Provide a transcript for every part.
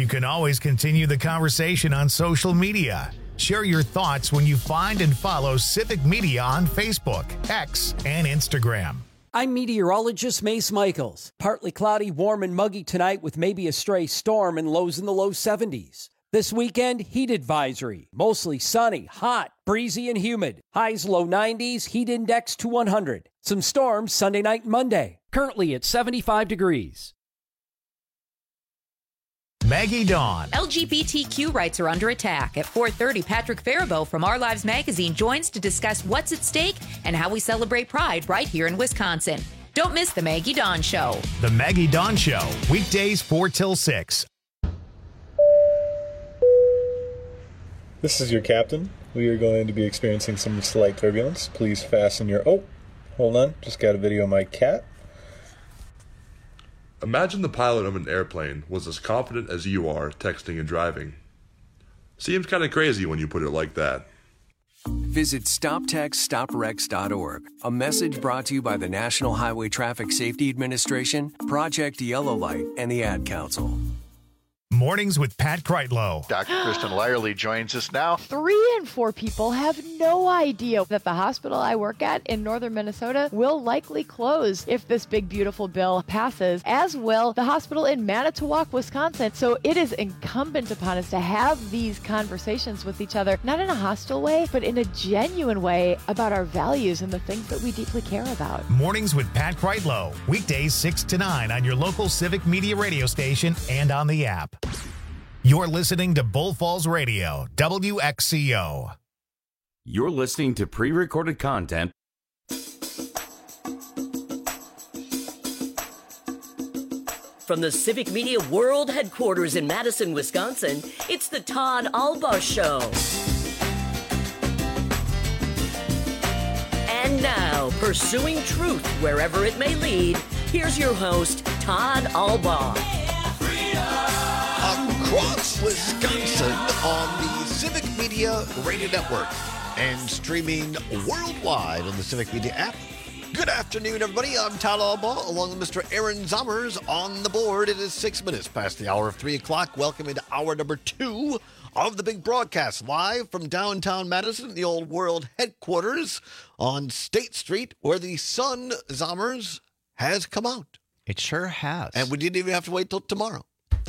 can always continue the conversation on social media. Share your thoughts when you find and follow Civic Media on Facebook, X, and Instagram. I'm meteorologist Mace Michaels. Partly cloudy, warm, and muggy tonight with maybe a stray storm and lows in the low 70s. This weekend, heat advisory. Mostly sunny, hot, breezy, and humid. Highs low 90s, heat index to 100. Some storms Sunday night and Monday. Currently at 75 degrees. Maggie Dawn. LGBTQ rights are under attack. At 4:30, Patrick Faribault from Our Lives Magazine joins to discuss what's at stake and how we celebrate Pride right here in Wisconsin. Don't miss the Maggie Dawn Show. The Maggie Dawn Show, weekdays 4 till 6. This is your captain. We are going to be experiencing some slight turbulence. Please fasten your... Oh, hold on. Just got a video of my cat. Imagine the pilot of an airplane was as confident as you are texting and driving. Seems kind of crazy when you put it like that. Visit StopTextStopWrecks.org. A message brought to you by the National Highway Traffic Safety Administration, Project Yellow Light, and the Ad Council. Mornings with Pat Kreitlow. Dr. Kristen Lyerly joins us now. 3 in 4 people have no idea that the hospital I work at in northern Minnesota will likely close if this big, beautiful bill passes, as will the hospital in Manitowoc, Wisconsin. So it is incumbent upon us to have these conversations with each other, not in a hostile way, but in a genuine way about our values and the things that we deeply care about. Mornings with Pat Kreitlow. Weekdays 6 to 9 on your local Civic Media radio station and on the app. You're listening to Bull Falls Radio, WXCO. You're listening to pre-recorded content. From the Civic Media World Headquarters in Madison, Wisconsin, it's the Todd Albaugh Show. And now, pursuing truth wherever it may lead, here's your host, Todd Albaugh. Across Wisconsin on the Civic Media Radio Network and streaming worldwide on the Civic Media app. Good afternoon, everybody. I'm Todd Albaugh, along with Mr. Aaron Zommers on the board. It is 6 minutes past the hour of 3 o'clock. Welcome into hour number 2 of the big broadcast, live from downtown Madison, the old world headquarters on State Street, where the sun, Zommers, has come out. It sure has. And we didn't even have to wait till tomorrow.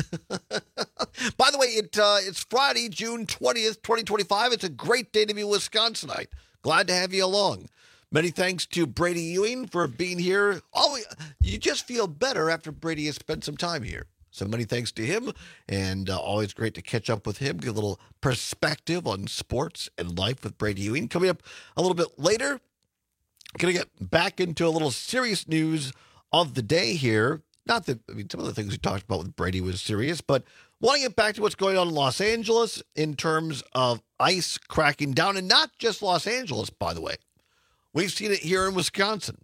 By the way, it's Friday, June 20th, 2025. It's a great day to be Wisconsinite. Glad to have you along. Many thanks to Brady Ewing for being here. You just feel better after Brady has spent some time here. So many thanks to him, and always great to catch up with him, get a little perspective on sports and life with Brady Ewing. Coming up a little bit later, going to get back into a little serious news of the day here. Not that, some of the things we talked about with Brady was serious, but want to get back to what's going on in Los Angeles in terms of ice cracking down, and not just Los Angeles, by the way. We've seen it here in Wisconsin.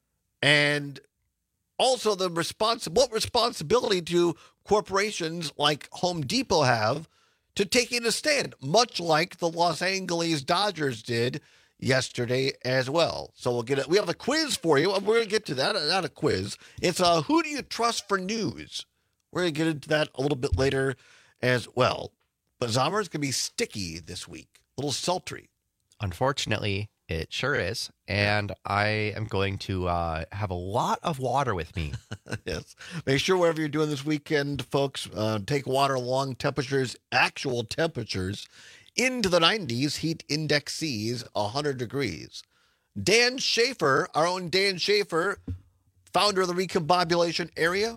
And also what responsibility do corporations like Home Depot have to taking a stand, much like the Los Angeles Dodgers did yesterday as well. So we have a quiz for you. We're going to get to that. Not a quiz. It's who do you trust for news? We're going to get into that a little bit later as well. But Zommer's going to be sticky this week. A little sultry. Unfortunately, it sure is. And I am going to have a lot of water with me. Yes. Make sure whatever you're doing this weekend, folks, take water along. Actual temperatures into the 90s. Heat index sees 100 degrees. Dan Schaefer, our own Dan Schaefer, founder of the Recombobulation Area,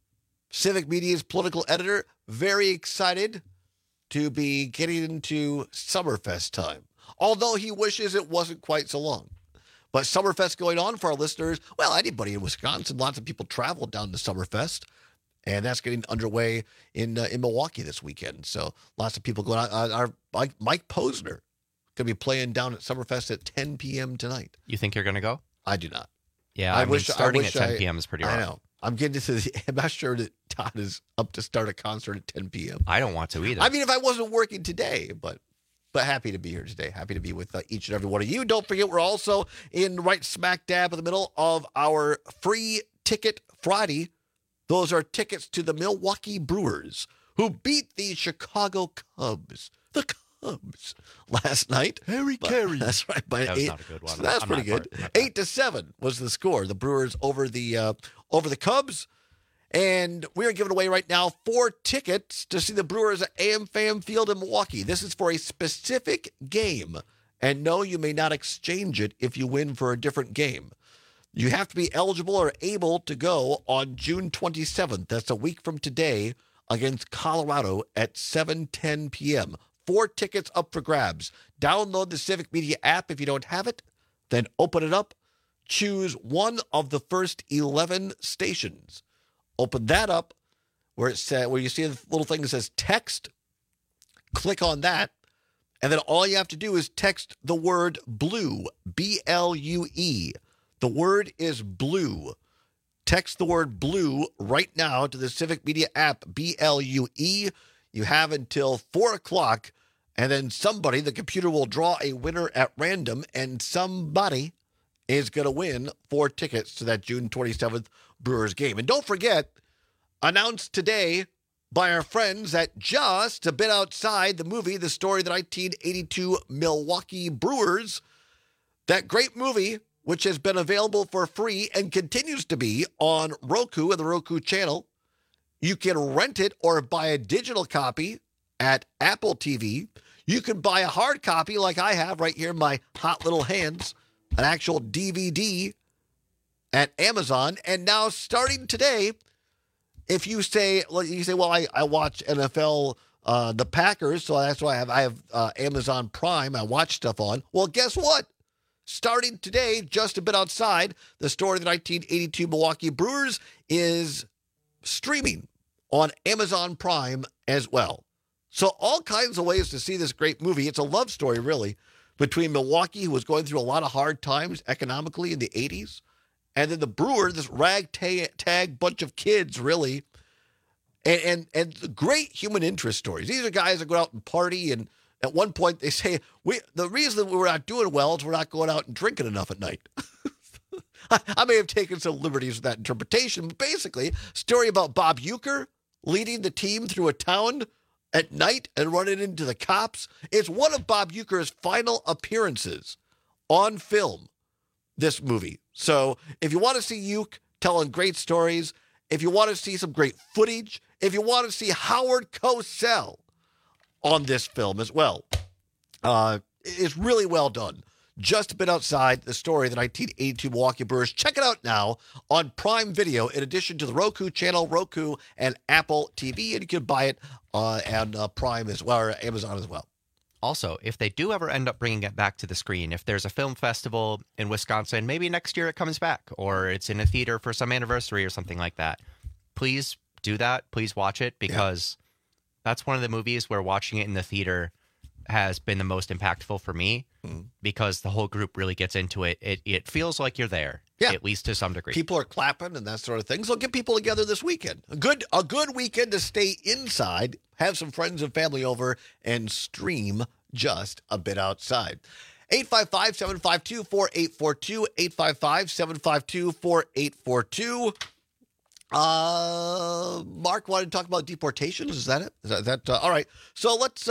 Civic Media's political editor, very excited to be getting into Summerfest time. Although he wishes it wasn't quite so long. But Summerfest going on for our listeners, well, anybody in Wisconsin, lots of people travel down to Summerfest. And that's getting underway in Milwaukee this weekend. So lots of people going out. Mike Posner going to be playing down at Summerfest at 10 p.m. tonight. You think you're going to go? I do not. Yeah, I mean, starting at 10 p.m. is pretty rough. I know. I'm not sure that Todd is up to start a concert at 10 p.m. I don't want to either. I mean, if I wasn't working today, but happy to be here today. Happy to be with each and every one of you. Don't forget, we're also in right smack dab in the middle of our free ticket Friday. Those are tickets to the Milwaukee Brewers, who beat the Chicago Cubs. The Cubs last night. Harry Carey. That's right. By That was 8. not a good one. So that's On pretty my good. part. 8-7 was the score. The Brewers over the Cubs. And we're giving away right now 4 tickets to see the Brewers at AmFam Field in Milwaukee. This is for a specific game. And no, you may not exchange it if you win for a different game. You have to be eligible or able to go on June 27th. That's a week from today against Colorado at 7:10 p.m. 4 tickets up for grabs. Download the Civic Media app if you don't have it. Then open it up. Choose one of the first 11 stations. Open that up where you see the little thing that says text. Click on that. And then all you have to do is text the word blue, B-L-U-E. The word is blue. Text the word blue right now to the Civic Media app, B-L-U-E. You have until 4 o'clock, and then somebody, the computer will draw a winner at random, and somebody is going to win 4 tickets to that June 27th Brewers game. And don't forget, announced today by our friends at Just a Bit Outside, the movie, the story of the 1982 Milwaukee Brewers. That great movie, which has been available for free and continues to be on Roku and the Roku channel. You can rent it or buy a digital copy at Apple TV. You can buy a hard copy like I have right here in my hot little hands, an actual DVD at Amazon. And now starting today, if you say, well, I watch NFL, the Packers, so that's why I have Amazon Prime. I watch stuff on. Well, guess what? Starting today, Just a Bit Outside, the story of the 1982 Milwaukee Brewers is streaming on Amazon Prime as well. So all kinds of ways to see this great movie. It's a love story, really, between Milwaukee, who was going through a lot of hard times economically in the 80s, and then the Brewers, this ragtag bunch of kids, really, and great human interest stories. These are guys that go out and party, and at one point they say, the reason that we're not doing well is we're not going out and drinking enough at night. I may have taken some liberties with that interpretation, but basically, story about Bob Uecker leading the team through a town at night and running into the cops. It's one of Bob Uecker's final appearances on film, this movie. So if you want to see Ueck telling great stories, if you want to see some great footage, if you want to see Howard Cosell on this film as well, it's really well done. Just a Bit Outside, the story of the 1982 Milwaukee Brewers. Check it out now on Prime Video, in addition to the Roku channel, Roku, and Apple TV. And you can buy it on Prime as well, or Amazon as well. Also, if they do ever end up bringing it back to the screen, if there's a film festival in Wisconsin, maybe next year it comes back, or it's in a theater for some anniversary or something like that, please do that. Please watch it, because that's one of the movies where watching it in the theater has been the most impactful for me, because the whole group really gets into it. It feels like you're there, at least to some degree. People are clapping and that sort of thing. So get people together this weekend. A good weekend to stay inside, have some friends and family over, and stream Just a Bit Outside. 855-752-4842, 855-752-4842. Mark wanted to talk about deportations. Is that it? Is that all right? So let's.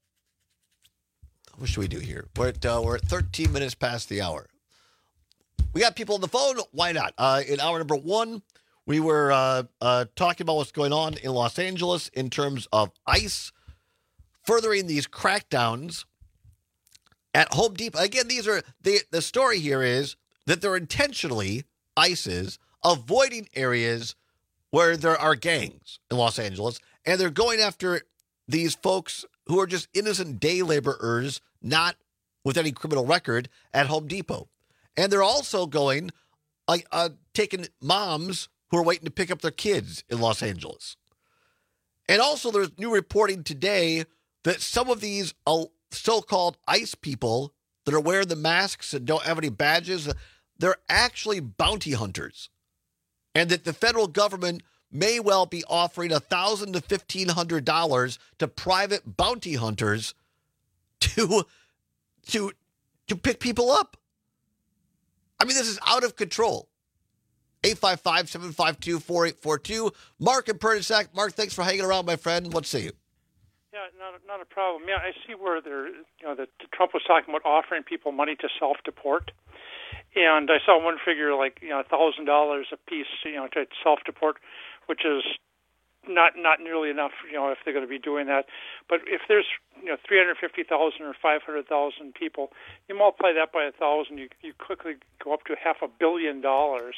What should we do here? We're at 13 minutes past the hour. We got people on the phone. Why not? In hour number 1, we were talking about what's going on in Los Angeles in terms of ICE furthering these crackdowns at Home Depot. Again, these are the story here is that they're intentionally, ICE is, avoiding areas where there are gangs in Los Angeles, and they're going after these folks who are just innocent day laborers, not with any criminal record, at Home Depot. And they're also going, taking moms who are waiting to pick up their kids in Los Angeles. And also there's new reporting today that some of these so-called ICE people that are wearing the masks and don't have any badges, they're actually bounty hunters. And that the federal government may well be offering $1,000 to $1,500 to private bounty hunters to pick people up. I mean, this is out of control. 855-752-4842. Mark in Prairie du Sac. Mark, thanks for hanging around, my friend. Let's see you. Yeah, not a problem. Yeah, I see where that Trump was talking about offering people money to self-deport, and I saw one figure like $1,000 a piece, to self-deport, which is not nearly enough, if they're going to be doing that. But if there's 350,000 or 500,000 people, you multiply that by 1,000, you quickly go up to $500 million, to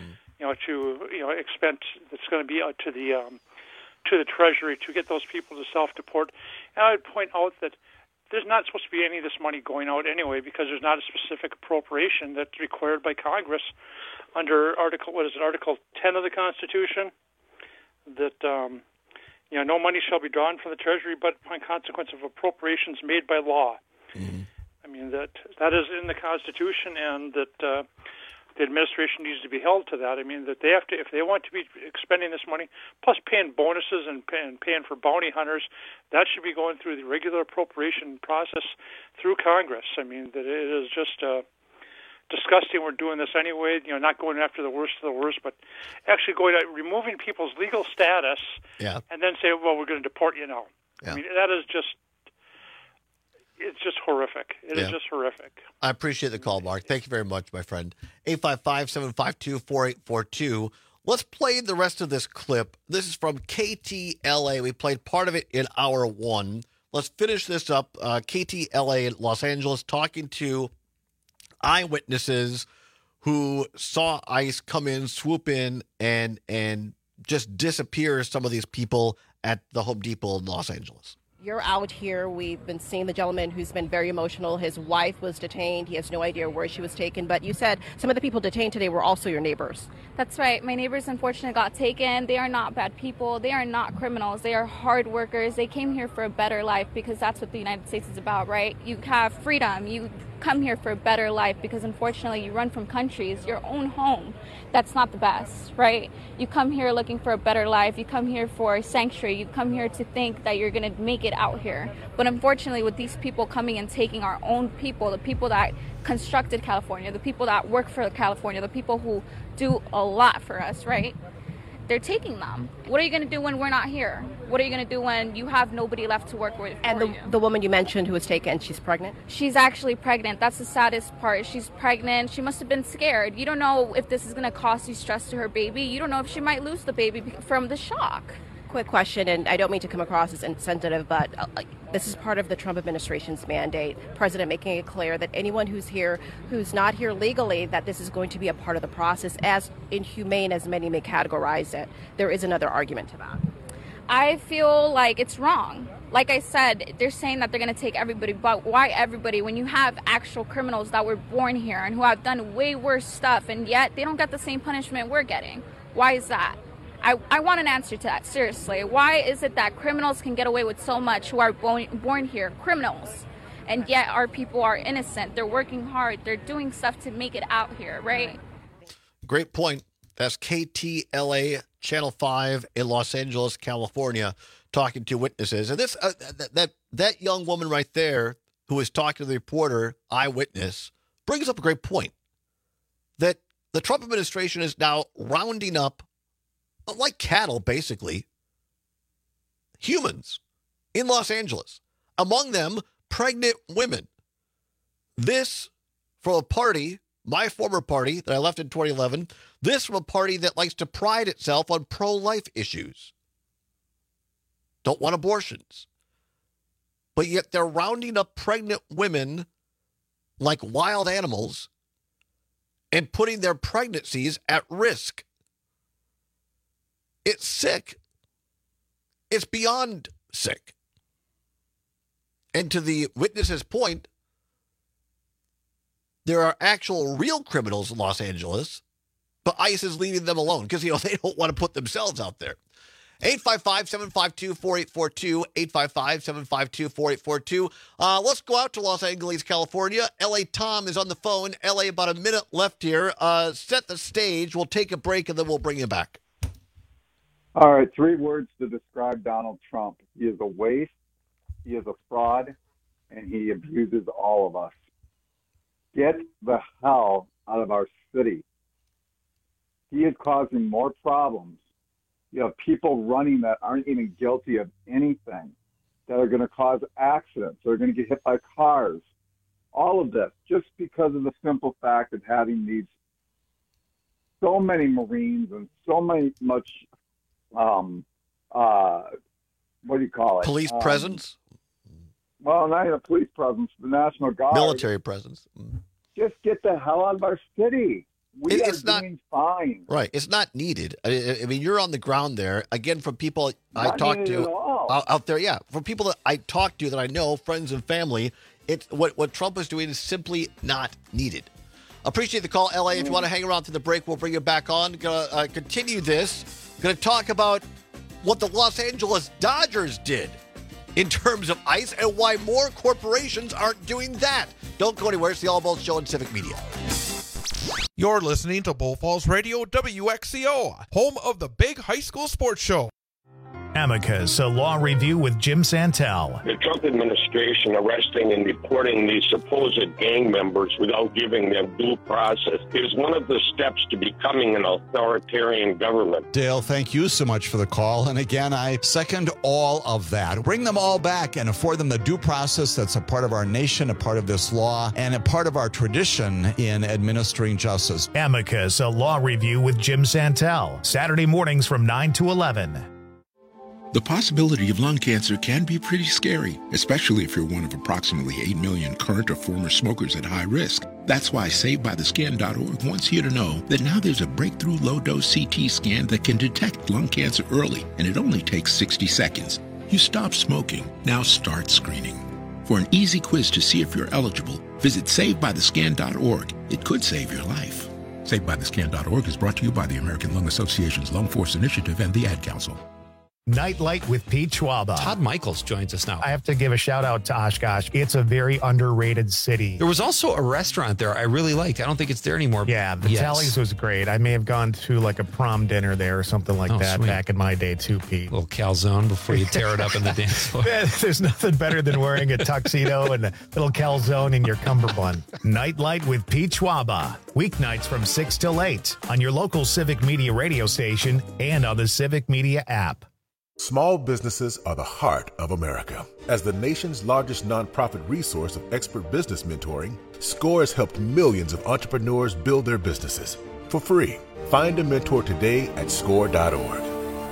expense that's going to be to the Treasury to get those people to self-deport. And I would point out that there's not supposed to be any of this money going out anyway, because there's not a specific appropriation that's required by Congress under Article 10 of the Constitution, that no money shall be drawn from the Treasury but upon consequence of appropriations made by law. Mm-hmm. I mean, that is in the Constitution, and that the administration needs to be held to that. I mean, that they have to, if they want to be expending this money, plus paying bonuses and paying for bounty hunters, that should be going through the regular appropriation process through Congress. I mean, that it is just disgusting. We're doing this anyway, not going after the worst of the worst, but actually removing people's legal status, and then say, well, we're going to deport you now. Yeah. I mean, that is just, it's just horrific. It is just horrific. I appreciate the call, Mark. Thank you very much, my friend. 855-752-4842. Let's play the rest of this clip. This is from KTLA. We played part of it in hour one. Let's finish this up. KTLA in Los Angeles talking to eyewitnesses who saw ICE come in, swoop in, and just disappear some of these people at the Home Depot in Los Angeles. You're out here. We've been seeing the gentleman who's been very emotional. His wife was detained. He has no idea where she was taken. But you said some of the people detained today were also your neighbors. That's right. My neighbors, unfortunately, got taken. They are not bad people. They are not criminals. They are hard workers. They came here for a better life, because that's what the United States is about, right? You have freedom. You come here for a better life, because unfortunately you run from countries, your own home. That's not the best, right? You come here looking for a better life. You come here for sanctuary. You come here to think that you're going to make it out here. But unfortunately, with these people coming and taking our own people, the people that constructed California, the people that work for California, the people who do a lot for us, right? They're taking them. What are you going to do when we're not here? What are you going to do when you have nobody left to work with? And the woman you mentioned who was taken, she's pregnant? She's actually pregnant. That's the saddest part. She's pregnant. She must have been scared. You don't know if this is going to cause you stress to her baby. You don't know if she might lose the baby from the shock. Quick question, and I don't mean to come across as insensitive, but this is part of the Trump administration's mandate. President making it clear that anyone who's here, who's not here legally, that this is going to be a part of the process, as inhumane as many may categorize it. There is another argument to that. I feel like it's wrong. Like I said, they're saying that they're going to take everybody, but why everybody when you have actual criminals that were born here and who have done way worse stuff, and yet they don't get the same punishment we're getting? Why is that? I want an answer to that, seriously. Why is it that criminals can get away with so much who are born here, criminals, and yet our people are innocent? They're working hard. They're doing stuff to make it out here, right? Great point. That's KTLA Channel 5 in Los Angeles, California, talking to witnesses. And this that young woman right there who was talking to the reporter, eyewitness, brings up a great point. That the Trump administration is now rounding up, like cattle, basically, humans in Los Angeles. Among them, pregnant women. This from a party, my former party that I left in 2011, this from a party that likes to pride itself on pro-life issues. Don't want abortions. But yet they're rounding up pregnant women like wild animals and putting their pregnancies at risk. It's sick. It's beyond sick. And to the witness's point, there are actual real criminals in Los Angeles, but ICE is leaving them alone because, they don't want to put themselves out there. 855-752-4842, 855-752-4842. Let's go out to Los Angeles, California. L.A. Tom is on the phone. L.A., about a minute left here. Set the stage. We'll take a break, and then we'll bring you back. All right, 3 words to describe Donald Trump. He is a waste, he is a fraud, and he abuses all of us. Get the hell out of our city. he is causing more problems. You have people running that aren't even guilty of anything, that are going to cause accidents, that are going to get hit by cars. All of this, just because of the simple fact of having these so many Marines and so much, what do you call it? Police presence? Well, not even a police presence, the National Guard. Military presence. Just get the hell out of our city. It's doing fine. Right. It's not needed. I mean, you're on the ground there. Again, from people I talk to out there, from people that I talk to that I know, friends and family, it's what Trump is doing is simply not needed. Appreciate the call, LA. If you want to hang around to the break, we'll bring you back on. Gonna continue this. Gonna talk about what the Los Angeles Dodgers did in terms of ICE and why more corporations aren't doing that. Don't go anywhere. It's the All Balls Show on Civic Media. You're listening to Bull Falls Radio, WXCO, home of the big high school sports show. Amicus, a law review with Jim Santel. The Trump administration arresting and deporting these supposed gang members without giving them due process is one of the steps to becoming an authoritarian government. Dale, thank you so much for the call. And again, I second all of that. Bring them all back and afford them the due process that's a part of our nation, a part of this law, and a part of our tradition in administering justice. Amicus, a law review with Jim Santel. Saturday mornings from 9 to 11. The possibility of lung cancer can be pretty scary, especially if you're one of approximately 8 million current or former smokers at high risk. That's why SaveByTheScan.org wants you to know that now there's a breakthrough low-dose CT scan that can detect lung cancer early, and it only takes 60 seconds. You stop smoking, now start screening. For an easy quiz to see if you're eligible, visit SaveByTheScan.org. It could save your life. SaveByTheScan.org is brought to you by the American Lung Association's Lung Force Initiative and the Ad Council. Nightlight with Pete Schwaba. Todd Michaels joins us now. I have to give a shout out to Oshkosh. It's a very underrated city. There was also a restaurant there I really liked. I don't think it's there anymore. Yeah, Vitelli's was great. I may have gone to like a prom dinner there or something like that back in my day too, Pete. A little calzone before you tear it up in the dance floor. There's nothing better than wearing a tuxedo and a little calzone in your cummerbund. Nightlight with Pete Schwaba. Weeknights from 6 till 8 on your local Civic Media radio station and on the Civic Media app. Small businesses are the heart of America. As the nation's largest nonprofit resource of expert business mentoring, SCORE has helped millions of entrepreneurs build their businesses for free. Find a mentor today at SCORE.org.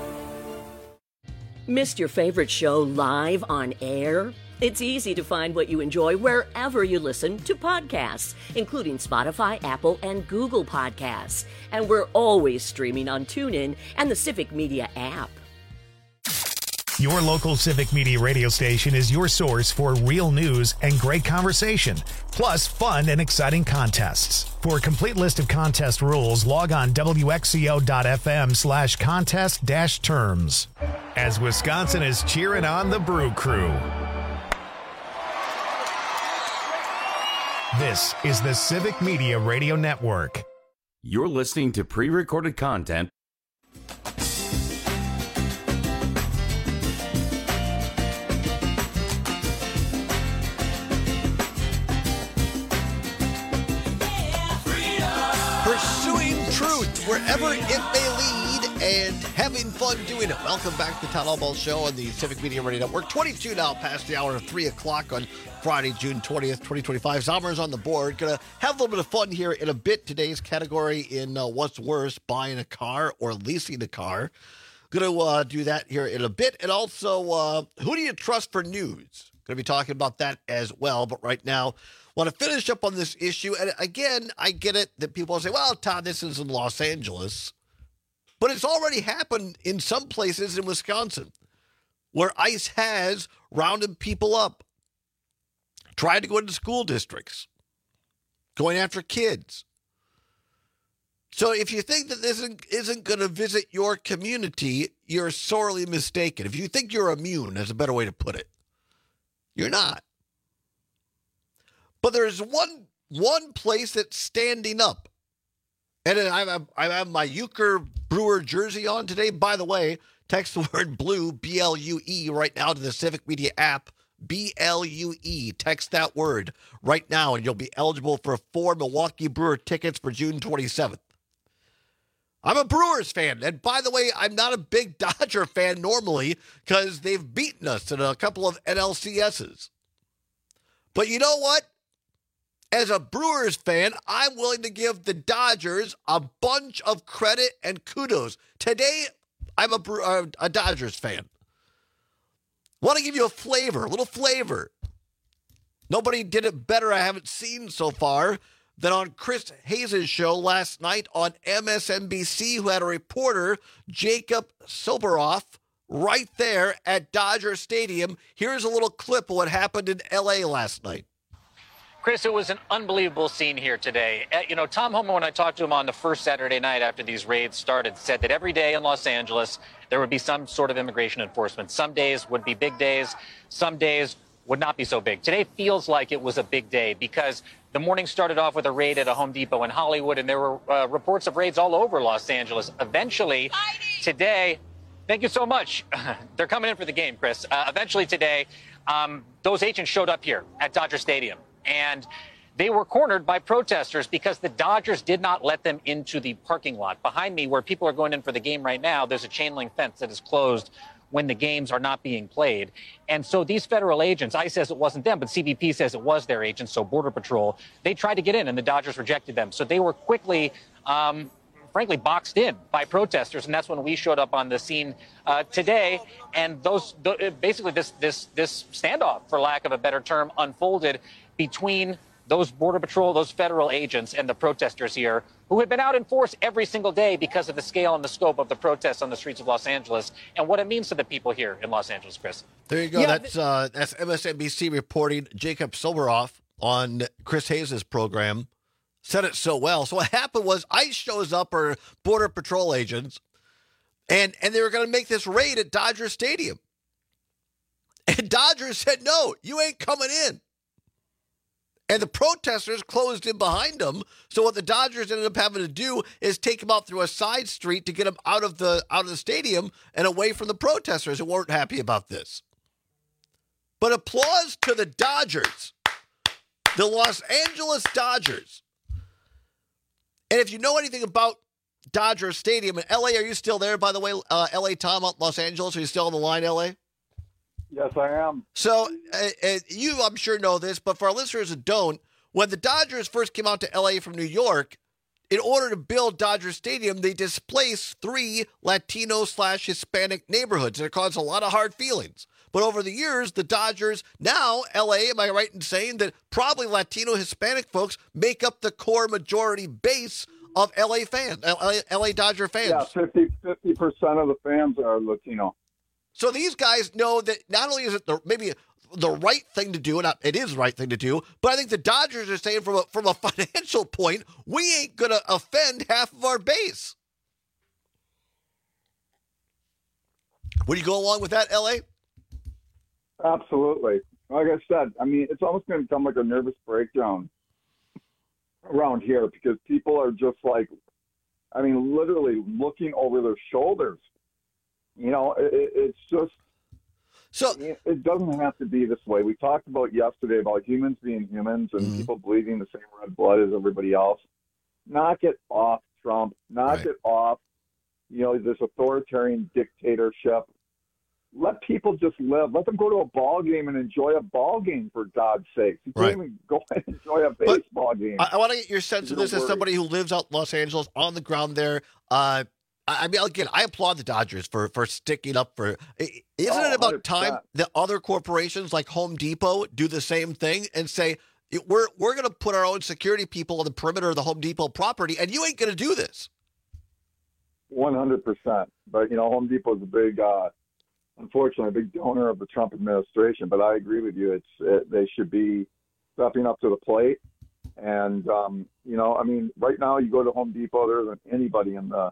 Missed your favorite show live on air? It's easy to find what you enjoy wherever you listen to podcasts, including Spotify, Apple, and Google Podcasts. And we're always streaming on TuneIn and the Civic Media app. Your local Civic Media radio station is your source for real news and great conversation, plus fun and exciting contests. For a complete list of contest rules, log on WXCO.FM/contest-terms. As Wisconsin is cheering on the Brew Crew. This is the Civic Media Radio Network. You're listening to pre-recorded content. Pursuing truth wherever it may lead and having fun doing it. Welcome back to the Town Hall Ball Show on the Civic Media Radio Network. 22 now past the hour of 3 o'clock on Friday, June 20th, 2025. Zomer's on the board. Going to have a little bit of fun here in a bit. Today's category in What's Worse, buying a car or leasing a car. Going to do that here in a bit. And also, who do you trust for news? Going to be talking about that as well. But right now, want to finish up on this issue. And again, I get it that people say, well, Todd, this is in Los Angeles. But it's already happened in some places in Wisconsin where ICE has rounded people up, tried to go into school districts, going after kids. So if you think that this isn't going to visit your community, you're sorely mistaken. If you think you're immune, that's a better way to put it. You're not. But there's one place that's standing up. And I have my Euchre Brewer jersey on today. By the way, text the word BLUE, B-L-U-E, right now to the Civic Media app. B-L-U-E. Text that word right now, and you'll be eligible for 4 Milwaukee Brewer tickets for June 27th. I'm a Brewers fan. And by the way, I'm not a big Dodger fan normally because they've beaten us in a couple of NLCSs. But you know what? As a Brewers fan, I'm willing to give the Dodgers a bunch of credit and kudos. Today, I'm a Dodgers fan. Want to give you a little flavor. Nobody did it better I haven't seen so far than on Chris Hayes' show last night on MSNBC, who had a reporter, Jacob Silberoff, right there at Dodger Stadium. Here's a little clip of what happened in L.A. last night. Chris, it was an unbelievable scene here today. Tom Homan, when I talked to him on the first Saturday night after these raids started, said that every day in Los Angeles, there would be some sort of immigration enforcement. Some days would be big days. Some days would not be so big. Today feels like it was a big day because the morning started off with a raid at a Home Depot in Hollywood, and there were reports of raids all over Los Angeles. Eventually, today, thank you so much. They're coming in for the game, Chris. Eventually today, those agents showed up here at Dodger Stadium. And they were cornered by protesters because the Dodgers did not let them into the parking lot. Behind me, where people are going in for the game right now, there's a chain link fence that is closed when the games are not being played. And so these federal agents, ICE says it wasn't them, but CBP says it was their agents, so Border Patrol, they tried to get in and the Dodgers rejected them. So they were quickly, frankly, boxed in by protesters. And that's when we showed up on the scene today. And basically this standoff, for lack of a better term, unfolded between those Border Patrol, those federal agents, and the protesters here, who had been out in force every single day because of the scale and the scope of the protests on the streets of Los Angeles and what it means to the people here in Los Angeles, Chris. There you go. Yeah, that's MSNBC reporting. Jacob Silberoff on Chris Hayes' program said it so well. So what happened was ICE shows up, or Border Patrol agents, and they were going to make this raid at Dodger Stadium. And Dodgers said, no, you ain't coming in. And the protesters closed in behind them. So what the Dodgers ended up having to do is take him out through a side street to get him out of the stadium and away from the protesters who weren't happy about this. But applause to the Dodgers, the Los Angeles Dodgers. And if you know anything about Dodger Stadium in L.A., are you still there, by the way, L.A. Tom, Los Angeles? Are you still on the line, L.A.? Yes, I am. So you, I'm sure, know this, but for our listeners who don't, when the Dodgers first came out to L.A. from New York, in order to build Dodger Stadium, they displaced 3 Latino/Hispanic neighborhoods, and it caused a lot of hard feelings. But over the years, the Dodgers, now L.A., am I right in saying that probably Latino Hispanic folks make up the core majority base of L.A. fans, L.A. Dodger fans? Yeah, 50% of the fans are Latino. So these guys know that not only is it maybe the right thing to do, and it is the right thing to do, but I think the Dodgers are saying from a financial point, we ain't going to offend half of our base. Would you go along with that, L.A.? Absolutely. Like I said, I mean, it's almost going to become like a nervous breakdown around here because people are just like, I mean, literally looking over their shoulders. You know, it's just, so it doesn't have to be this way. We talked about yesterday about humans being humans and people bleeding the same red blood as everybody else. Knock it off, Trump. Knock it off, this authoritarian dictatorship. Let people just live. Let them go to a ball game and enjoy a ball game, for God's sake. You can't even go and enjoy a baseball game. I want to get your sense of this as somebody who lives out in Los Angeles, on the ground there. I mean, again, I applaud the Dodgers for sticking up for. Isn't it about time that other corporations like Home Depot do the same thing and say we're going to put our own security people on the perimeter of the Home Depot property, and you ain't going to do this? 100%. But Home Depot is a big, unfortunately, a big donor of the Trump administration. But I agree with you. They should be stepping up to the plate. And I mean, right now you go to Home Depot, there isn't anybody in the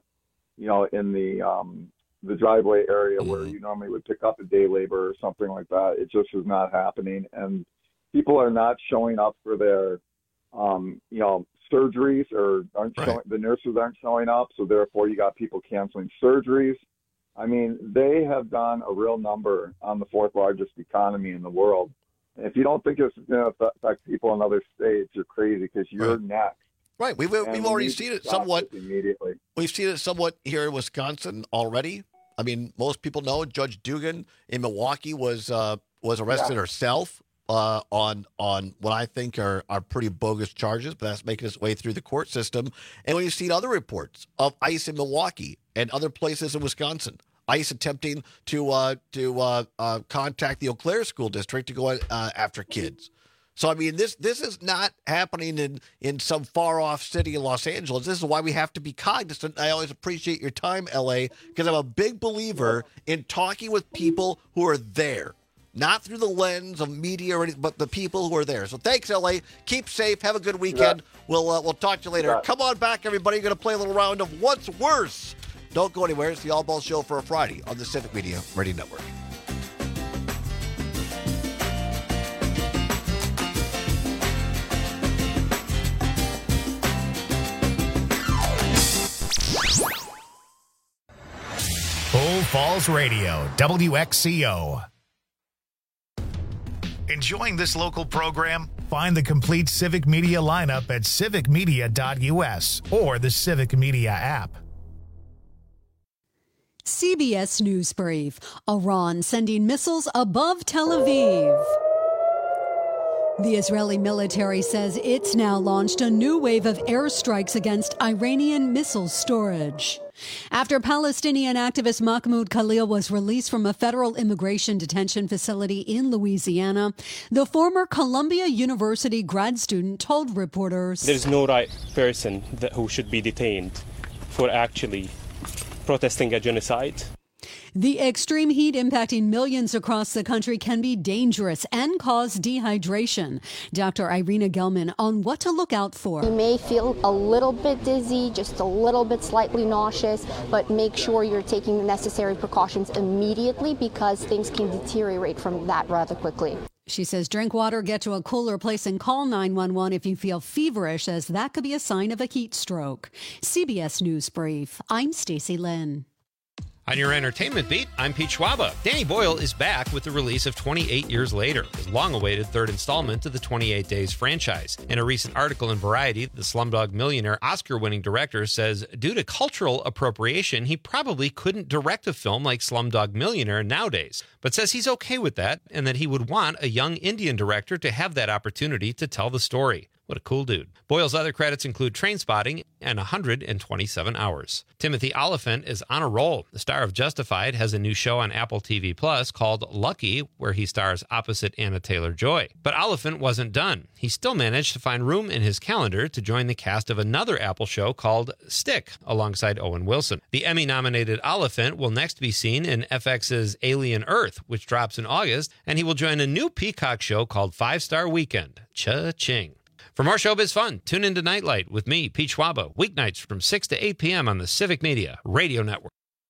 the driveway area where you normally would pick up a day labor or something like that. It just is not happening. And people are not showing up for their, surgeries, or the nurses aren't showing up. So therefore you got people canceling surgeries. I mean, they have done a real number on the 4th largest economy in the world. And if you don't think it's going to affect people in other states, you're crazy, because you're next. Right. We've already seen it somewhat. Immediately. We've seen it somewhat here in Wisconsin already. I mean, most people know Judge Dugan in Milwaukee was arrested herself on what I think are pretty bogus charges, but that's making its way through the court system. And we've seen other reports of ICE in Milwaukee and other places in Wisconsin. ICE attempting to contact the Eau Claire School District to go after kids. So, I mean, this is not happening in some far-off city in Los Angeles. This is why we have to be cognizant. I always appreciate your time, L.A., because I'm a big believer in talking with people who are there, not through the lens of media or anything, but the people who are there. So thanks, L.A. Keep safe. Have a good weekend. Yeah. We'll talk to you later. Yeah. Come on back, everybody. You're going to play a little round of What's Worse. Don't go anywhere. It's the All Ball Show for a Friday on the Civic Media Radio Network. Bull Falls Radio, WXCO. Enjoying this local program? Find the complete Civic Media lineup at civicmedia.us or the Civic Media app. CBS News Brief. Iran sending missiles above Tel Aviv. The Israeli military says it's now launched a new wave of airstrikes against Iranian missile storage. After Palestinian activist Mahmoud Khalil was released from a federal immigration detention facility in Louisiana, the former Columbia University grad student told reporters, "There's no right person who should be detained for actually protesting a genocide." The extreme heat impacting millions across the country can be dangerous and cause dehydration. Dr. Irina Gelman on what to look out for. You may feel a little bit dizzy, just a little bit slightly nauseous, but make sure you're taking the necessary precautions immediately because things can deteriorate from that rather quickly. She says drink water, get to a cooler place, and call 911 if you feel feverish, as that could be a sign of a heat stroke. CBS News Brief. I'm Stacey Lynn. On your entertainment beat, I'm Pete Schwaba. Danny Boyle is back with the release of 28 Years Later, his long-awaited third installment to the 28 Days franchise. In a recent article in Variety, the Slumdog Millionaire Oscar-winning director says due to cultural appropriation, he probably couldn't direct a film like Slumdog Millionaire nowadays, but says he's okay with that and that he would want a young Indian director to have that opportunity to tell the story. What a cool dude. Boyle's other credits include Trainspotting and 127 Hours. Timothy Olyphant is on a roll. The star of Justified has a new show on Apple TV Plus called Lucky, where he stars opposite Anna Taylor-Joy. But Olyphant wasn't done. He still managed to find room in his calendar to join the cast of another Apple show called Stick, alongside Owen Wilson. The Emmy-nominated Olyphant will next be seen in FX's Alien Earth, which drops in August, and he will join a new Peacock show called 5 Star Weekend. Cha-ching. For more showbiz fun, tune into Nightlight with me, Pete Schwaba, weeknights from 6 to 8 p.m. on the Civic Media Radio Network.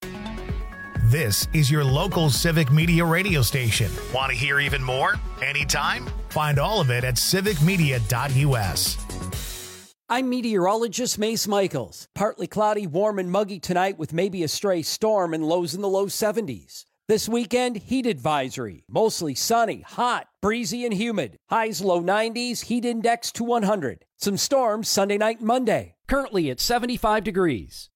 This is your local Civic Media radio station. Want to hear even more? Anytime? Find all of it at civicmedia.us. I'm meteorologist Mace Michaels. Partly cloudy, warm, and muggy tonight with maybe a stray storm and lows in the low 70s. This weekend, heat advisory. Mostly sunny, hot, breezy, and humid. Highs low 90s, heat index to 100. Some storms Sunday night and Monday. Currently at 75 degrees.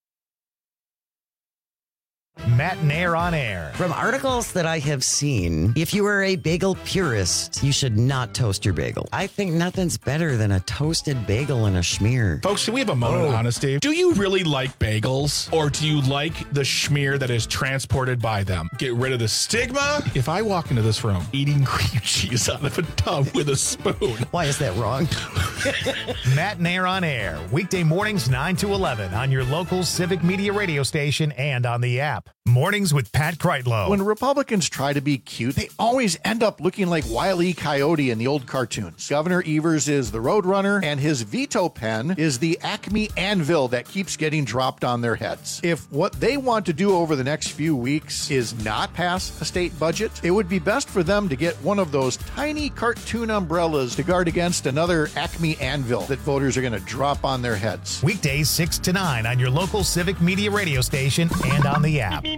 Matt Nair on air. From articles that I have seen, if you are a bagel purist, you should not toast your bagel. I think nothing's better than a toasted bagel and a schmear. Folks, can we have a moment of honesty? Do you really like bagels, or do you like the schmear that is transported by them? Get rid of the stigma. If I walk into this room eating cream cheese out of a tub with a spoon. Why is that wrong? Matt Nair on air. Weekday mornings 9 to 11 on your local Civic Media radio station and on the app. Mornings with Pat Kreitlow. When Republicans try to be cute, they always end up looking like Wile E. Coyote in the old cartoons. Governor Evers is the Roadrunner, and his veto pen is the Acme anvil that keeps getting dropped on their heads. If what they want to do over the next few weeks is not pass a state budget, it would be best for them to get one of those tiny cartoon umbrellas to guard against another Acme anvil that voters are going to drop on their heads. Weekdays 6 to 9 on your local Civic Media radio station and on the app.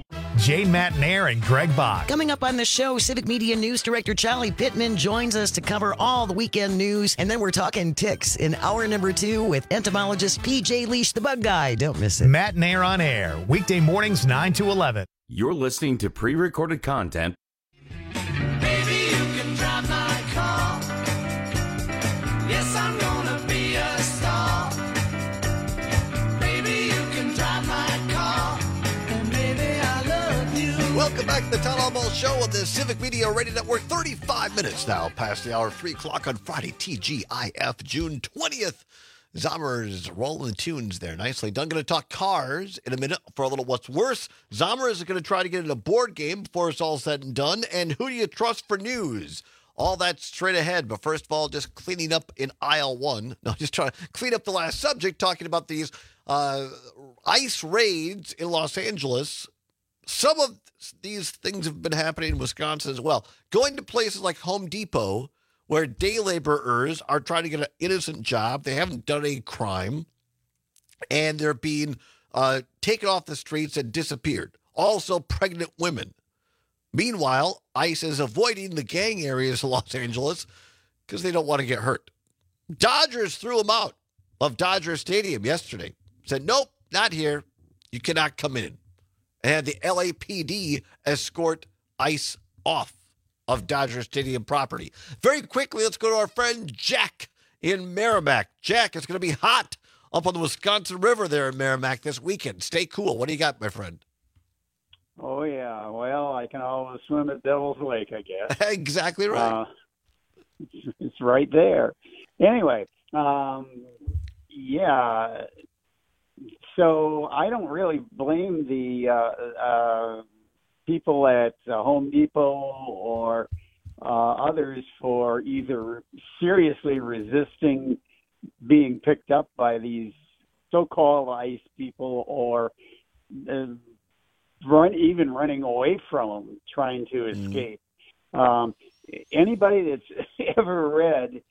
Jane Matnair and Greg Bach. Coming up on the show, Civic Media News Director Charlie Pittman joins us to cover all the weekend news. And then we're talking ticks in hour number 2 with entomologist PJ Leash, the bug guy. Don't miss it. Matnair on air, weekday mornings 9 to 11. You're listening to pre-recorded content. Baby, you can drive my car. Yes, I'm gonna be a star. Baby, you can drive my car. And baby, I love you. Welcome back to the Town Hall Ball Show on the Civic Media Radio Network. 35 minutes now past the hour, 3 o'clock on Friday, TGIF, June 20th. Zommers rolling tunes there nicely done. Going to talk cars in a minute for a little what's worse. Zommers is going to try to get in a board game before it's all said and done. And who do you trust for news? All that straight ahead. But first of all, just cleaning up in aisle 1. No, just trying to clean up the last subject, talking about these ICE raids in Los Angeles. Some of these things have been happening in Wisconsin as well. Going to places like Home Depot, where day laborers are trying to get an innocent job. They haven't done any crime, and they're being taken off the streets and disappeared. Also, pregnant women. Meanwhile, ICE is avoiding the gang areas of Los Angeles because they don't want to get hurt. Dodgers threw them out of Dodger Stadium yesterday. Said, nope, not here. You cannot come in. And had the LAPD escort ICE off of Dodger Stadium property. Very quickly, let's go to our friend Jack in Merrimack. Jack, it's going to be hot up on the Wisconsin River there in Merrimack this weekend. Stay cool. What do you got, my friend? Oh, yeah. Well, I can always swim at Devil's Lake, I guess. Exactly right. It's right there. Anyway, yeah. So I don't really blame the people at Home Depot or others for either seriously resisting being picked up by these so-called ICE people or running away from them, trying to escape. Anybody that's ever read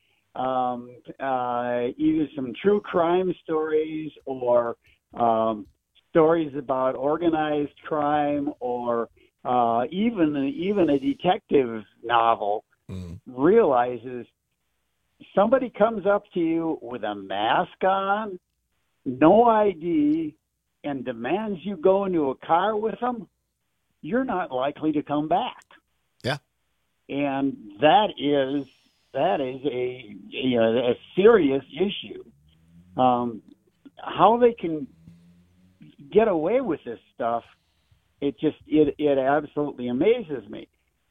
either some true crime stories or stories about organized crime or even a detective novel realizes somebody comes up to you with a mask on, no ID, and demands you go into a car with them, you're not likely to come back. Yeah. And that is a serious issue. How they can get away with this stuff, it absolutely amazes me.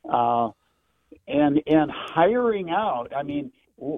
And hiring out, I mean,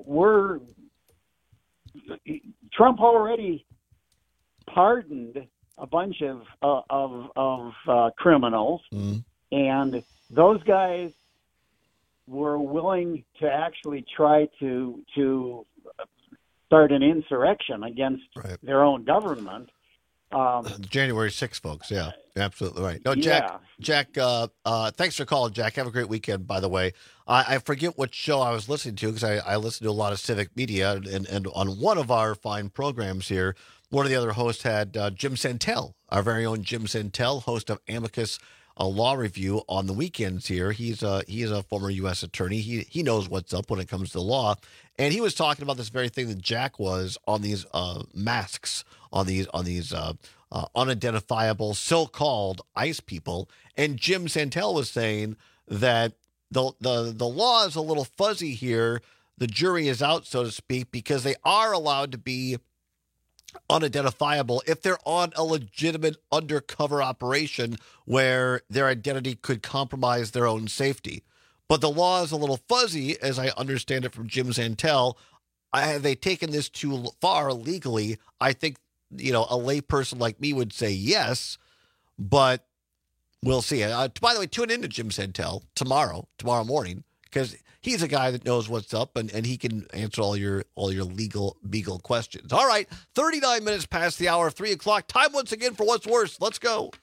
Trump already pardoned a bunch of criminals, and those guys were willing to actually try to start an insurrection against their own government. January 6th, folks. Yeah, absolutely right. No, Jack, thanks for calling, Jack. Have a great weekend, by the way. I forget what show I was listening to because I listen to a lot of Civic Media, and on one of our fine programs here, one of the other hosts had Jim Santel, our very own Jim Santel, host of Amicus Law Review on the weekends here. He's a former U.S. attorney. He knows what's up when it comes to law. And he was talking about this very thing that Jack was on these masks, on these unidentifiable so-called ICE people. And Jim Santel was saying that the law is a little fuzzy here. The jury is out, so to speak, because they are allowed to be unidentifiable if they're on a legitimate undercover operation where their identity could compromise their own safety. But the law is a little fuzzy, as I understand it from Jim Santel. Have they taken this too far legally? I think, a layperson like me would say yes, but we'll see. By the way, tune in to Jim Santel tomorrow morning, because he's a guy that knows what's up, and he can answer all your legal questions. All right, 39 minutes past the hour, 3 o'clock. Time once again for What's Worse. Let's go.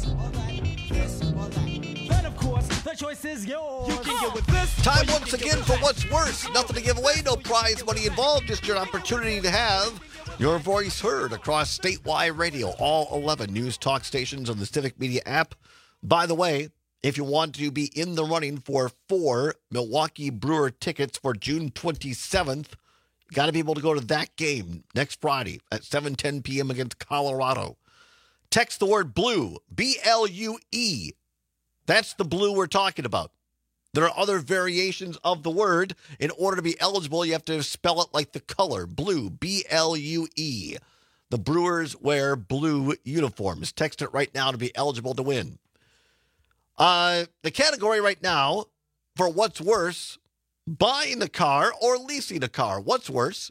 The choice is yours. Time once again for What's Worse. Nothing to give away, no prize money involved, just your opportunity to have your voice heard across statewide radio, all 11 news talk stations on the Civic Media app, By the way, if you want to be in the running for 4 Milwaukee Brewer tickets for June 27th, you got to be able to go to that game next Friday at 7:10 p.m. against Colorado. Text the word BLUE, B-L-U-E. That's the blue we're talking about. There are other variations of the word. In order to be eligible, you have to spell it like the color, blue, B-L-U-E. The Brewers wear blue uniforms. Text it right now to be eligible to win. The category right now for what's worse, buying a car or leasing a car. What's worse?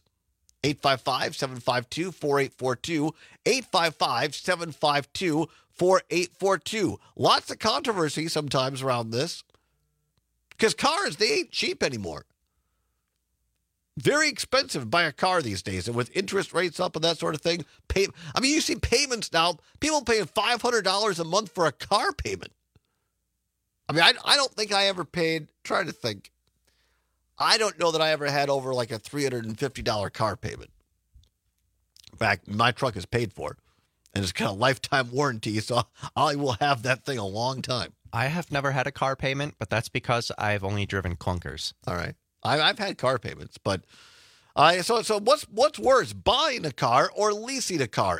855-752-4842. 855-752-4842. Lots of controversy sometimes around this because cars, they ain't cheap anymore. Very expensive to buy a car these days. And with interest rates up and that sort of thing, you see payments now, people paying $500 a month for a car payment. I don't think I ever paid, trying to think. I don't know that I ever had over like a $350 car payment. In fact, my truck is paid for, and it's got a lifetime warranty, so I will have that thing a long time. I have never had a car payment, but that's because I've only driven clunkers. All right. I've had car payments, but so what's worse, buying a car or leasing a car?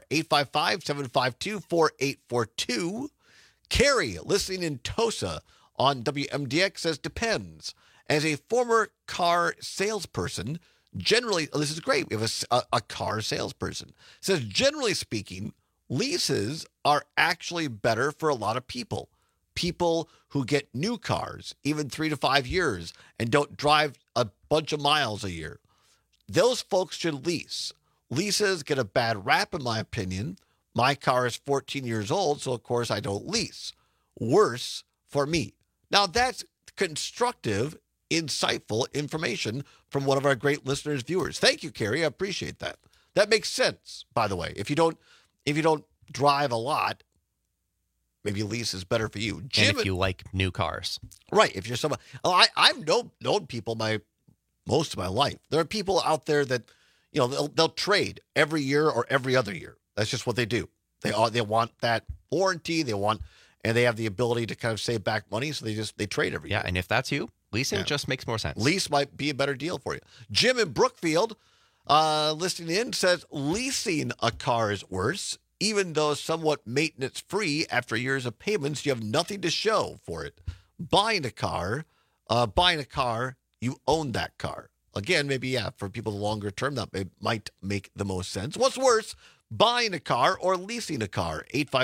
855-752-4842. Carrie, listening in Tosa on WMDX, says depends. As a former car salesperson, generally, this is great. We have a car salesperson. Says, generally speaking, leases are actually better for a lot of people. People who get new cars, even 3 to 5 years, and don't drive a bunch of miles a year. Those folks should lease. Leases get a bad rap, in my opinion. My car is 14 years old, so of course I don't lease. Worse for me. Now that's constructive, insightful information from one of our great listeners, viewers. Thank you, Carrie. I appreciate that. That makes sense, by the way. If you don't drive a lot, maybe lease is better for you. Jim, and if you like new cars. Right. If you're somebody, I've known people most of my life. There are people out there that, they'll trade every year or every other year. That's just what they do. They want that warranty. And they have the ability to kind of save back money, so they trade every year. Yeah, and if that's you, leasing just makes more sense. Lease might be a better deal for you. Jim in Brookfield, listening in, says leasing a car is worse, even though somewhat maintenance-free. After years of payments, you have nothing to show for it. Buying a car, you own that car. Again, maybe, for people longer term, that might make the most sense. What's worse? Buying a car or leasing a car.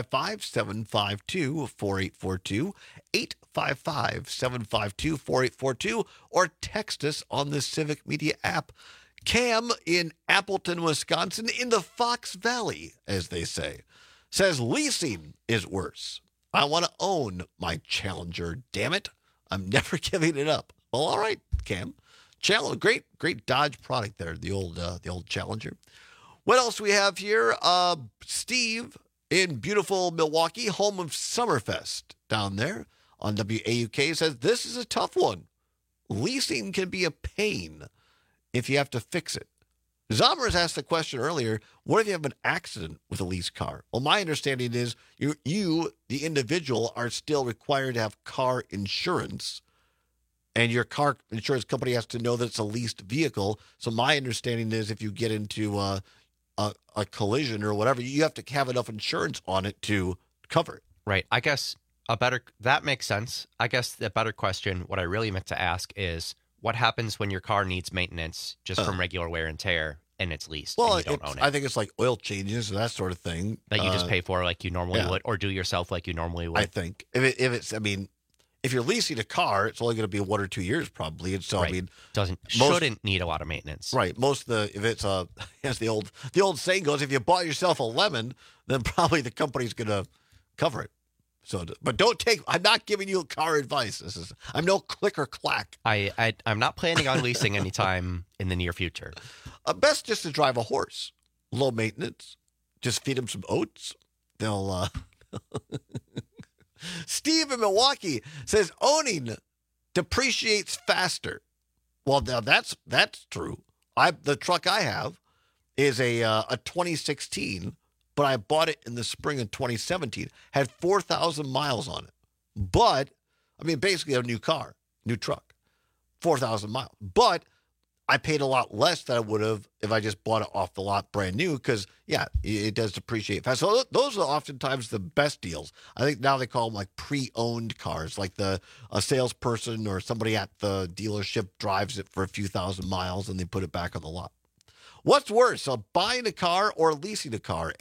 855-752-4842. 855-752-4842. Or text us on the Civic Media app. Cam in Appleton, Wisconsin, in the Fox Valley, as they say, says leasing is worse. I want to own my Challenger, damn it. I'm never giving it up. Well, all right, Cam. Challenger, great Dodge product there, the old Challenger. What else we have here? Steve in beautiful Milwaukee, home of Summerfest down there on WAUK, says this is a tough one. Leasing can be a pain if you have to fix it. Zommers asked the question earlier, what if you have an accident with a leased car? Well, my understanding is you, the individual, are still required to have car insurance, and your car insurance company has to know that it's a leased vehicle. So my understanding is if you get into a collision or whatever, you have to have enough insurance on it to cover it. Right. I guess that makes sense. I guess the better question, what I really meant to ask is, what happens when your car needs maintenance just from regular wear and tear and it's leased and you don't own it? I think it's like oil changes and that sort of thing. That you just pay for like you normally would, or do yourself like you normally would. I think. If you're leasing a car, it's only going to be 1 or 2 years probably. And so, right. Shouldn't need a lot of maintenance. Right. If it's as the old saying goes, if you bought yourself a lemon, then probably the company's going to cover it. So, but I'm not giving you car advice. I'm no click or clack. I'm not planning on leasing anytime in the near future. Best just to drive a horse. Low maintenance. Just feed them some oats. They'll, Steve in Milwaukee says owning depreciates faster. Well, now that's true. The truck I have is a 2016, but I bought it in the spring of 2017. Had 4,000 miles on it. But, I mean, basically a new car, new truck, 4,000 miles. But I paid a lot less than I would have if I just bought it off the lot brand new because, yeah, it does depreciate fast. So those are oftentimes the best deals. I think now they call them like pre-owned cars, like a salesperson or somebody at the dealership drives it for a few thousand miles and they put it back on the lot. What's worse, buying a car or leasing a car?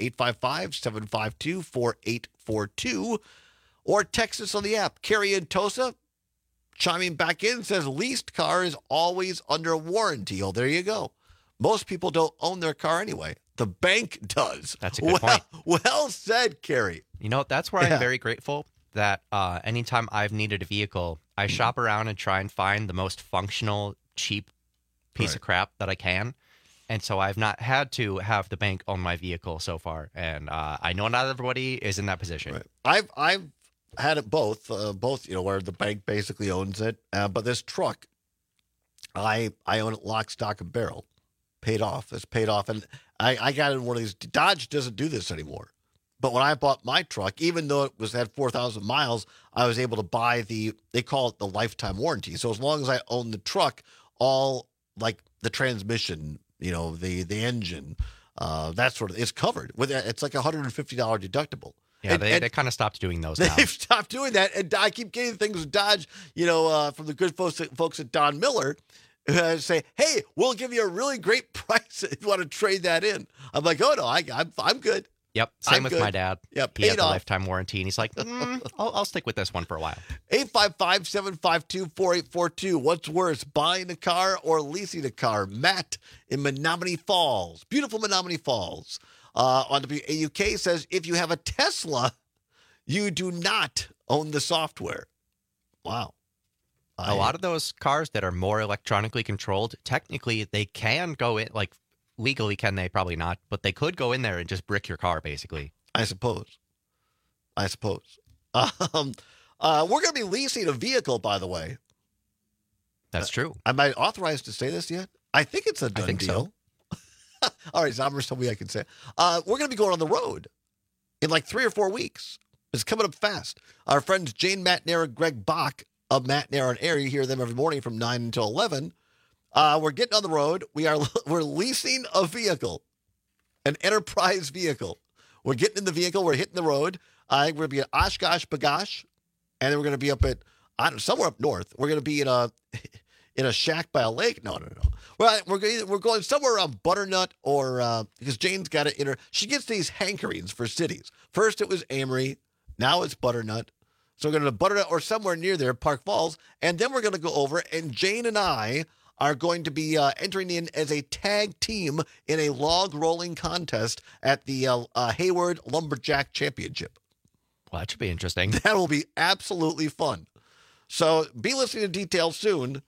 855-752-4842 or text us on the app. Carrie in Tosa chiming back in says leased car is always under warranty. Oh, there you go. Most people don't own their car anyway. The bank does. That's a good point. Well said, Carrie. You know, that's where I'm very grateful that anytime I've needed a vehicle, I shop around and try and find the most functional, cheap piece of crap that I can. And so I've not had to have the bank own my vehicle so far. And I know not everybody is in that position. Right. I've had it both, where the bank basically owns it. But this truck, I own it lock, stock, and barrel. Paid off. It's paid off. And I got in one of these. Dodge doesn't do this anymore. But when I bought my truck, even though it had 4,000 miles, I was able to buy they call it the lifetime warranty. So as long as I own the truck, all like the transmission, the engine, that sort of, it's covered. It's like $150 deductible. Yeah, they kind of stopped doing those now. They've stopped doing that. And I keep getting things with Dodge, from the good folks at Don Miller, who say, hey, we'll give you a really great price if you want to trade that in. I'm like, oh, no, I'm good. Yep, same with my dad. Yep, he had the lifetime warranty, and he's like, I'll stick with this one for a while. 855-752-4842. What's worse, buying a car or leasing a car? Matt in Menominee Falls. Beautiful Menominee Falls. On WAUK says, if you have a Tesla, you do not own the software. Wow. A lot of those cars that are more electronically controlled, technically, they can go in, like, legally can they? Probably not, but they could go in there and just brick your car, basically. I suppose. We're going to be leasing a vehicle, by the way. That's true. Am I authorized to say this yet? I think it's a done deal. So. All right, Zombers told me I can say it. We're going to be going on the road in like 3 or 4 weeks. It's coming up fast. Our friends Jane Matnair and Greg Bach of Matnair on Air, you hear them every morning from 9 until 11. We're getting on the road. We're leasing a vehicle, an enterprise vehicle. We're getting in the vehicle. We're hitting the road. We're going to be at Oshkosh B'gosh, and then we're going to be up at somewhere up north. We're going to be in a shack by a lake. No. We're going somewhere around Butternut or because Jane's got it she gets these hankerings for cities. First it was Amory, now it's Butternut. So we're going to Butternut or somewhere near there, Park Falls, and then we're going to go over, and Jane and I are going to be entering in as a tag team in a log rolling contest at the Hayward Lumberjack Championship. Well, that should be interesting. That will be absolutely fun. So be listening to details soon.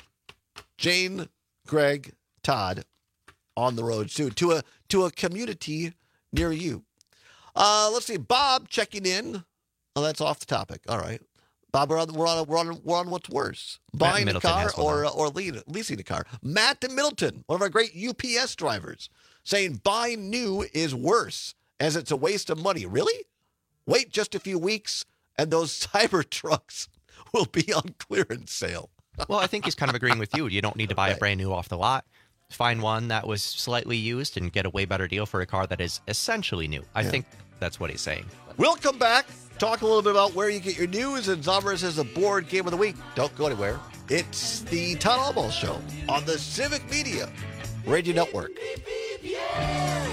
Jane, Greg, Todd on the road soon to a community near you. Let's see. Bob checking in. Oh, that's off the topic. All right. Bob, we're on what's worse, buying a car or leasing a car. Matt in Middleton, one of our great UPS drivers, saying buying new is worse as it's a waste of money. Really? Wait just a few weeks and those Cybertrucks will be on clearance sale. Well, I think he's kind of agreeing with you. You don't need to buy a brand new off the lot. Find one that was slightly used and get a way better deal for a car that is essentially new. I think that's what he's saying. We'll come back, talk a little bit about where you get your news, and Zombers has a board game of the week. Don't go anywhere. It's the Todd Almost Show on the Civic Media Radio Network. Beep, beep, yeah.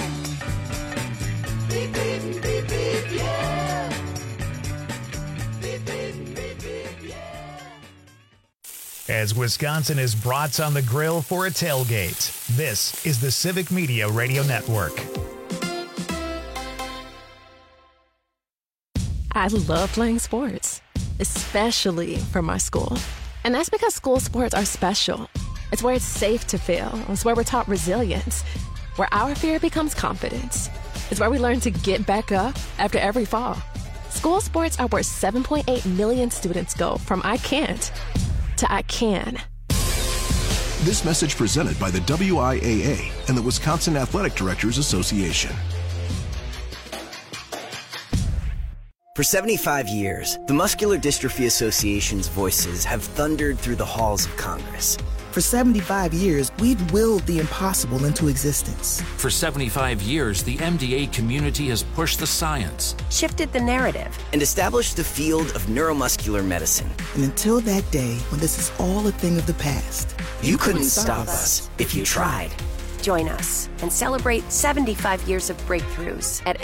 Beep, beep, beep, beep, yeah. Beep, beep, beep, beep, yeah. As Wisconsin is brats on the grill for a tailgate, this is the Civic Media Radio Network. I love playing sports, especially for my school. And that's because school sports are special. It's where it's safe to fail. It's where we're taught resilience, where our fear becomes confidence. It's where we learn to get back up after every fall. School sports are where 7.8 million students go from I can't to I can. This message presented by the WIAA and the Wisconsin Athletic Directors Association. For 75 years, the Muscular Dystrophy Association's voices have thundered through the halls of Congress. For 75 years, we've willed the impossible into existence. For 75 years, the MDA community has pushed the science, shifted the narrative, and established the field of neuromuscular medicine. And until that day when this is all a thing of the past, you couldn't stop us if you tried. Join us and celebrate 75 years of breakthroughs at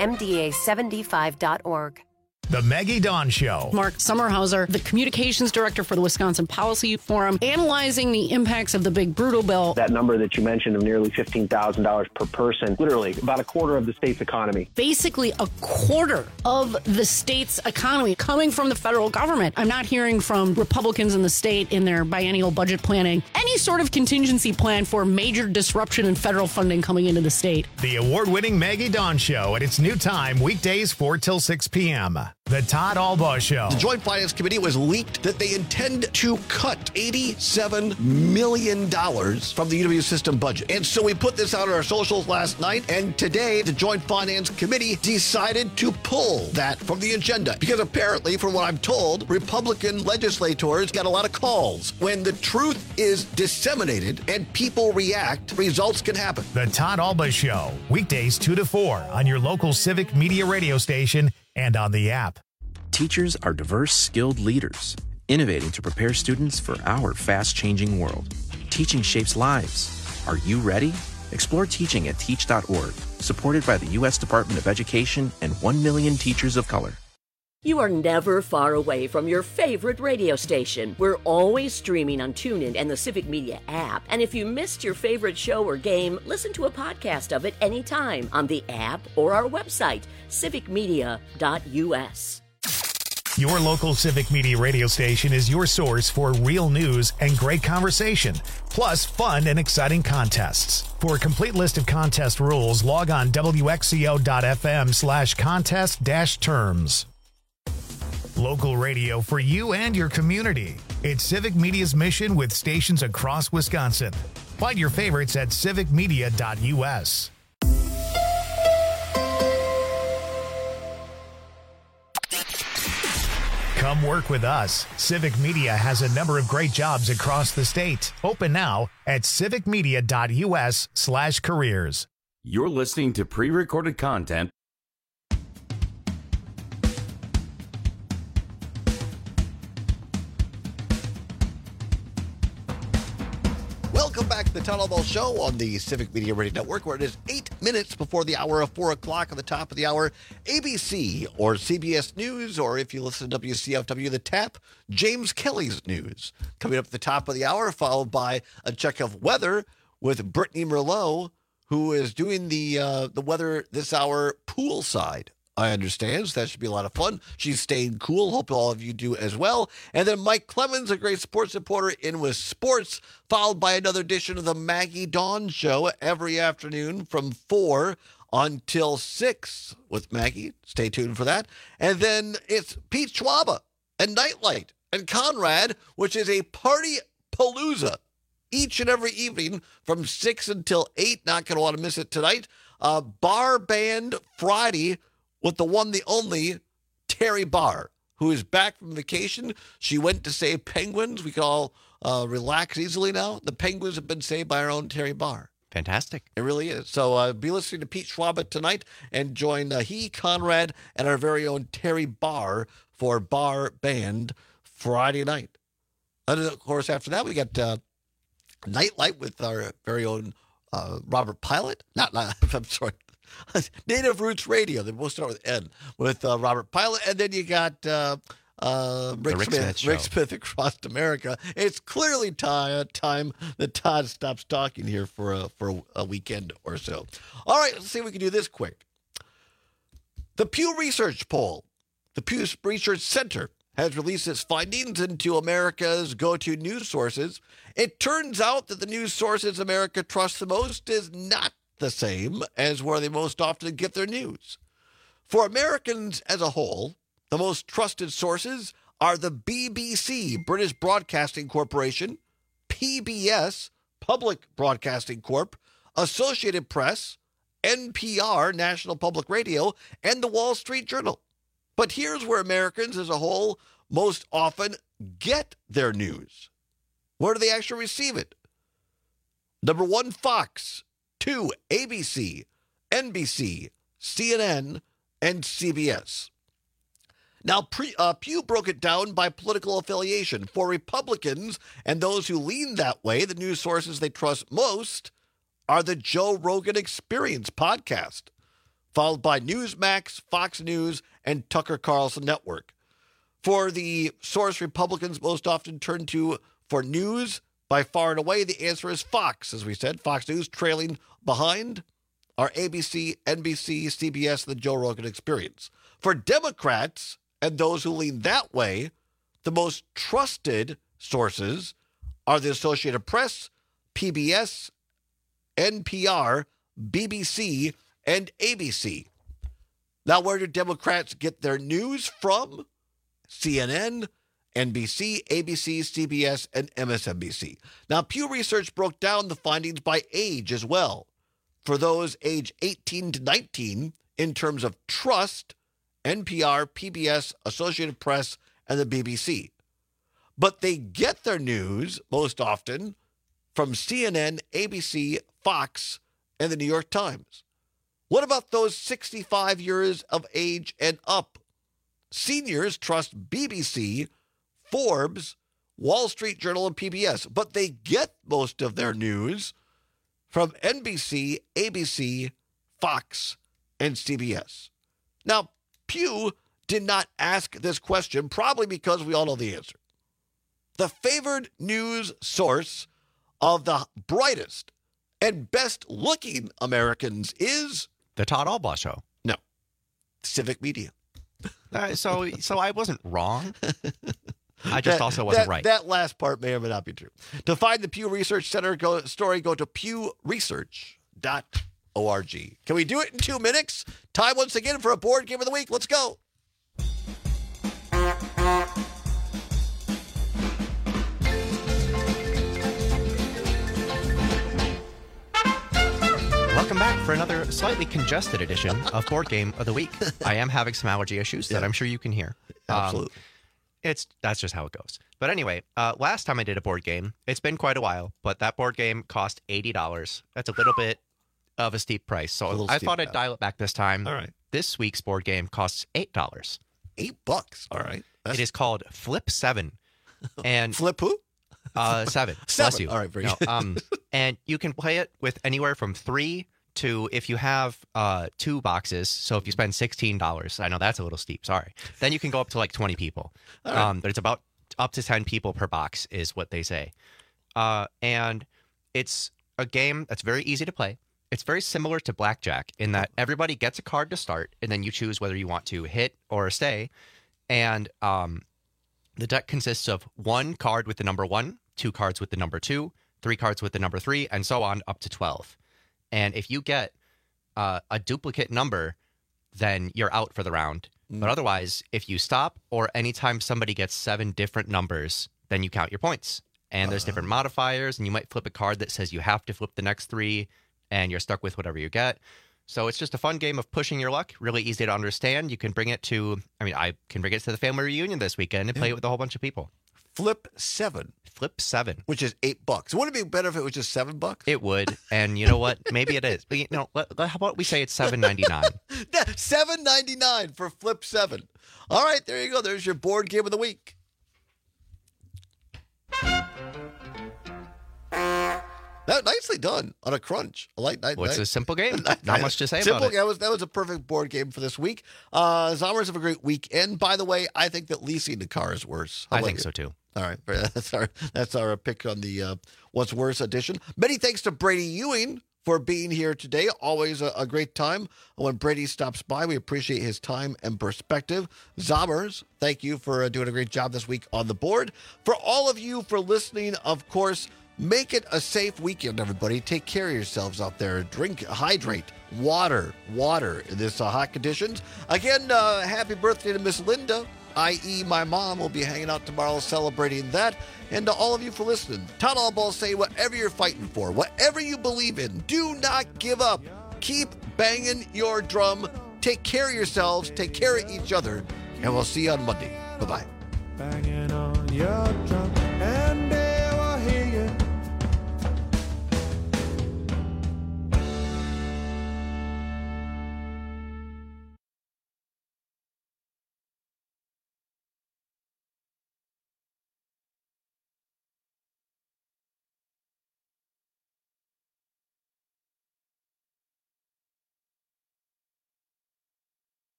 MDA75.org. The Maggie Dawn Show. Mark Sommerhauser, the communications director for the Wisconsin Policy Forum, analyzing the impacts of the big brutal bill. That number that you mentioned of nearly $15,000 per person, literally about a quarter of the state's economy. Basically a quarter of the state's economy coming from the federal government. I'm not hearing from Republicans in the state in their biennial budget planning any sort of contingency plan for major disruption in federal funding coming into the state. The award-winning Maggie Dawn Show at its new time, weekdays 4 till 6 p.m. The Todd Albaugh Show. The Joint Finance Committee was leaked that they intend to cut $87 million from the UW system budget. And so we put this out on our socials last night, and today the Joint Finance Committee decided to pull that from the agenda. Because apparently, from what I'm told, Republican legislators got a lot of calls. When the truth is disseminated and people react, results can happen. The Todd Albaugh Show, weekdays 2 to 4 on your local Civic Media radio station and on the app. Teachers are diverse, skilled leaders, innovating to prepare students for our fast-changing world. Teaching shapes lives. Are you ready? Explore teaching at teach.org, supported by the U.S. Department of Education and 1 million teachers of color. You are never far away from your favorite radio station. We're always streaming on TuneIn and the Civic Media app. And if you missed your favorite show or game, listen to a podcast of it anytime on the app or our website, civicmedia.us. Your local Civic Media radio station is your source for real news and great conversation, plus fun and exciting contests. For a complete list of contest rules, log on wxco.fm/contest-terms. Local radio for you and your community. It's Civic Media's mission with stations across Wisconsin. Find your favorites at civicmedia.us. Come work with us. Civic Media has a number of great jobs across the state. Open now at civicmedia.us/careers. You're listening to pre-recorded content. Welcome back to the Todd Albaugh Show on the Civic Media Radio Network, where it is 8 minutes before the hour of 4 o'clock. On the top of the hour, ABC or CBS News, or if you listen to WCFW, The Tap, James Kelly's News. Coming up at the top of the hour, followed by a check of weather with Brittany Merlot, who is doing the weather this hour poolside. I understand, so that should be a lot of fun. She's staying cool. Hope all of you do as well. And then Mike Clemens, a great sports reporter, in with sports, followed by another edition of the Maggie Dawn Show every afternoon from 4 until 6 with Maggie. Stay tuned for that. And then it's Pete Schwaba and Nightlight and Conrad, which is a party palooza each and every evening from 6 until 8. Not going to want to miss it tonight. Bar Band Friday with the one, the only, Terry Barr, who is back from vacation. She went to save penguins. We can all relax easily now. The penguins have been saved by our own Terry Barr. Fantastic. It really is. So be listening to Pete Schwaba tonight and join Conrad, and our very own Terry Barr for Bar Band Friday night. And of course, after that, we got Nightlight with our very own Robert Pilot. I'm sorry. Native Roots Radio. They both start with N, with Robert Pilot. And then you got Rick Smith Across America. It's clearly time that Todd stops talking here for a weekend or so. All right, let's see if we can do this quick. The Pew Research poll. The Pew Research Center has released its findings into America's go-to news sources. It turns out that the news sources America trusts the most is not the same as where they most often get their news. For Americans as a whole, the most trusted sources are the BBC, British Broadcasting Corporation, PBS, Public Broadcasting Corp, Associated Press, NPR, National Public Radio, and the Wall Street Journal. But here's where Americans as a whole most often get their news. Where do they actually receive it? Number 1, Fox. 2, ABC, NBC, CNN, and CBS. Now, Pew broke it down by political affiliation. For Republicans and those who lean that way, the news sources they trust most are the Joe Rogan Experience podcast, followed by Newsmax, Fox News, and Tucker Carlson Network. For the source Republicans most often turn to for news, by far and away, the answer is Fox. As we said, Fox News trailing behind are ABC, NBC, CBS, the Joe Rogan Experience. For Democrats and those who lean that way, the most trusted sources are the Associated Press, PBS, NPR, BBC, and ABC. Now, where do Democrats get their news from? CNN, NBC, ABC, CBS, and MSNBC. Now, Pew Research broke down the findings by age as well. For those age 18 to 19, in terms of trust, NPR, PBS, Associated Press, and the BBC. But they get their news, most often, from CNN, ABC, Fox, and the New York Times. What about those 65 years of age and up? Seniors trust BBC, Forbes, Wall Street Journal, and PBS, but they get most of their news from NBC, ABC, Fox, and CBS. Now, Pew did not ask this question, probably because we all know the answer. The favored news source of the brightest and best-looking Americans is... The Todd Albaugh Show. No. Civic Media. So I wasn't wrong. I just also wasn't right. That last part may or may not be true. To find the Pew Research Center story, go to pewresearch.org. Can we do it in 2 minutes? Time once again for a board game of the week. Let's go. Welcome back for another slightly congested edition of Board Game of the Week. I am having some allergy issues that I'm sure you can hear. Absolutely. That's just how it goes. But anyway, last time I did a board game, it's been quite a while, but that board game cost $80. That's a little bit of a steep price. So I thought I'd dial it back this time. All right. This week's board game costs $8. $8? All right. It is called Flip 7. And Flip who? 7. Bless you. All right, very good. And you can play it with anywhere from 3 to, if you have 2 boxes, so if you spend $16, I know that's a little steep, sorry, then you can go up to like 20 people. Right. But it's about up to 10 people per box is what they say. And it's a game that's very easy to play. It's very similar to Blackjack in that everybody gets a card to start, and then you choose whether you want to hit or stay. And the deck consists of 1 card with the number 1, 2 cards with the number 2, 3 cards with the number 3, and so on up to 12. And if you get a duplicate number, then you're out for the round. But otherwise, if you stop or anytime somebody gets 7 different numbers, then you count your points. And there's different modifiers, and you might flip a card that says you have to flip the next 3, and you're stuck with whatever you get. So it's just a fun game of pushing your luck, really easy to understand. You can bring it to, I can bring it to the family reunion this weekend and play it with a whole bunch of people. Flip 7. Flip 7. Which is $8. Wouldn't it be better if it was just $7? It would. And you know what? Maybe it is. But how about we say it's $7.99? $7.99 for Flip 7. All right, there you go. There's your board game of the week. Nicely done on a crunch. It's a simple game. Not much to say about it. That was a perfect board game for this week. Zommers, have a great weekend. By the way, I think that leasing the car is worse. I think so too. All right, that's our pick on the What's Worse edition. Many thanks to Brady Ewing for being here today. Always a great time when Brady stops by. We appreciate his time and perspective. Zommers, thank you for doing a great job this week on the board. For all of you for listening, of course, make it a safe weekend, everybody. Take care of yourselves out there. Hydrate. Water in this hot conditions. Again, happy birthday to Miss Linda, i.e. my mom. Will be hanging out tomorrow celebrating that. And to all of you for listening, Todd Albaugh say whatever you're fighting for, whatever you believe in, do not give up. Keep banging your drum. Take care of yourselves. Take care of each other. and we'll see you on Monday. Bye-bye. Banging on your drum.